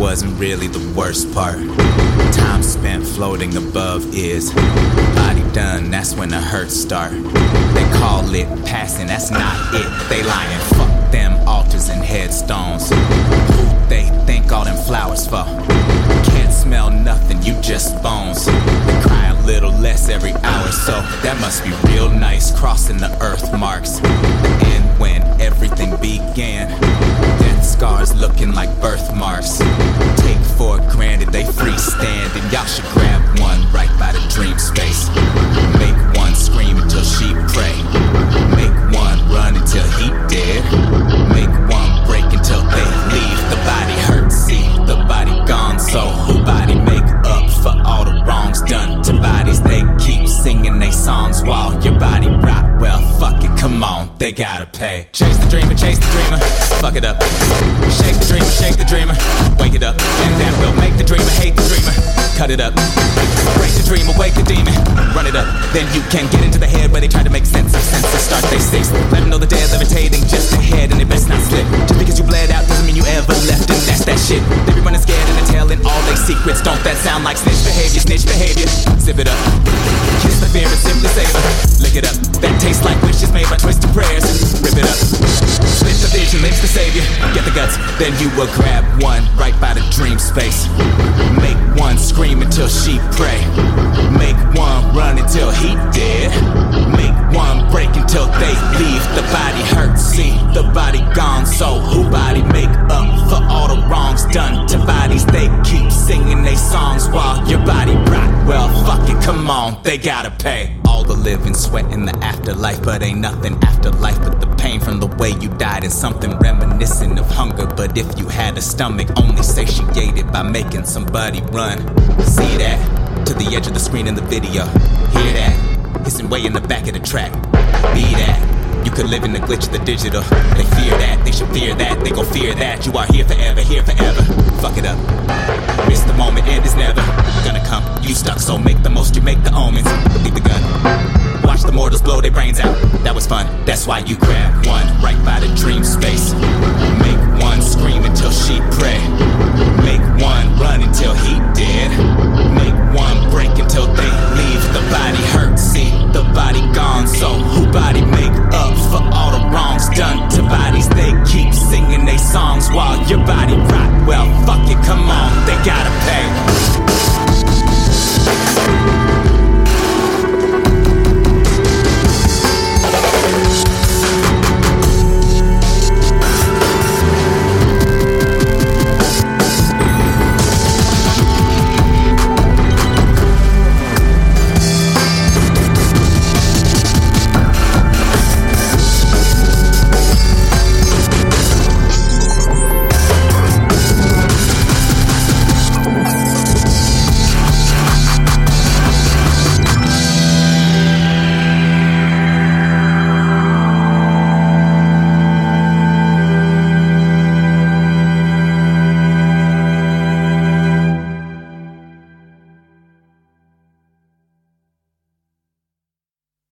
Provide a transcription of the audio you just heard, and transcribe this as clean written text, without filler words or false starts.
wasn't really the worst part. Time spent floating above is body done, that's when the hurts start. They call it passing, that's not it. They lying, fuck them altars and headstones. Who they think all them flowers for? Can't smell nothing, you just bones. They cry a little less every hour, so that must be real nice, crossing the earth marks. The end when everything began. Death scars looking like birthmarks. Take for granted they freestand, and y'all should grab one right by the dream space. Make one scream until she pray. Make one run until he dead. Make one break until they leave. The body hurts, see, the body gone, so who body make up for all the wrongs done to bodies? They keep singing they songs while your body rot. Well, fuck it, come on, they gotta pay. Chase the dreamer, fuck it up. Shake the dreamer, wake it up. And that will make the dreamer hate the dreamer. Cut it up, break the dream, awake the demon. Run it up, then you can get into the head where they try to make sense of senses. Start they six, let them know the dead levitating just ahead, and they best not slip. Just because you bled out doesn't mean you ever left, and that's that shit. They be running scared and they're telling all their secrets. Don't that sound like snitch behavior, snitch behavior? Zip it up, kiss the fear and simply savor. Lick it up, that tastes like wishes made by twisted prayers. Rip it up, split the vision, lynch the savior. Get the guts, then you will grab one right by the dream space. Make one scream until she pray. Make one run until he dead. Make one break until they leave. The body hurts, see, the body gone, so who body make up for all the wrongs done to bodies? They keep singing they songs while your body rot. Well, fuck it, come on, they gotta pay. All the living sweat in the afterlife, but ain't nothing after life but the pain from the way you died, and something reminiscent of hunger. But if you had a stomach, only satiated by making somebody run. See that? To the edge of the screen in the video. Hear that? Hissing way in the back of the track. Be that. You could live in the glitch of the digital. They fear that, they should fear that, they gon' fear that. You are here forever, here forever. Fuck it up. Miss the moment, end is never gonna come. You stuck, so make the most, you make the omens. Leave the gun. Watch the mortals blow their brains out. That was fun, that's why you grab one right by the dream space. Make one scream until she pray. Make one run until he dead. Make one break until they leave. The body hurts, see, the body gone, so who body make up for all the wrongs done to bodies? They keep singing they songs while your body rot. Well, fuck